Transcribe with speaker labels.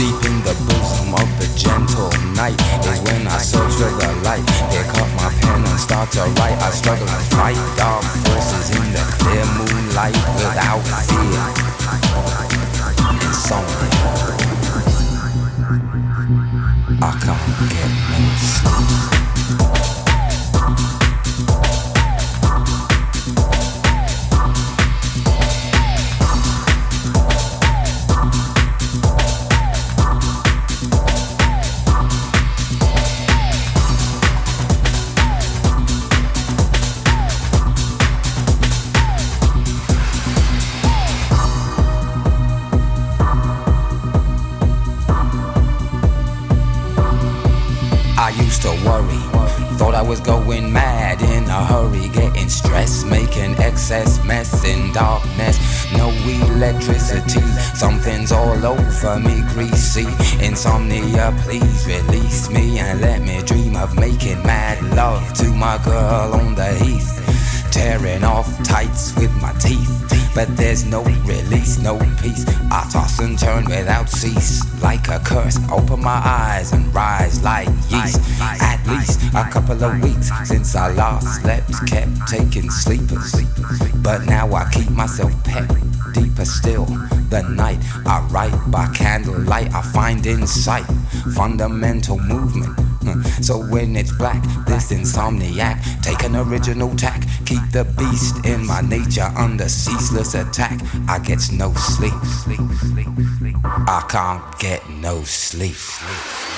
Speaker 1: Deep in the bosom of the gentle night is when I search for the light. Pick up my pen and start to write. I struggle to fight dark forces in the clear moonlight without fear. Insomnia. I can't get no sleep. I used to worry, thought I was going mad in a hurry, getting stressed, making excess mess in darkness. No electricity, something's all over me, greasy. Insomnia, please release me and let me dream of making mad love to my girl on the heath. Tearing off tights with my teeth, but there's no release, no peace. I toss and turn without cease, like a curse. Open my eyes and rise like yeast. At least a couple of weeks since I last slept, kept taking sleepers, but now I keep myself pet. Deeper still, the night I write by candlelight. I find insight, fundamental movement. So when it's black, this insomniac, take an original tack. Keep the beast in my nature under ceaseless attack. I get no sleep. I can't get no sleep.